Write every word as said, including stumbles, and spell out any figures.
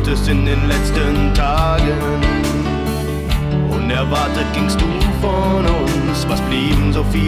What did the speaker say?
es in den letzten Tagen. Unerwartet gingst du von uns, was blieben so viele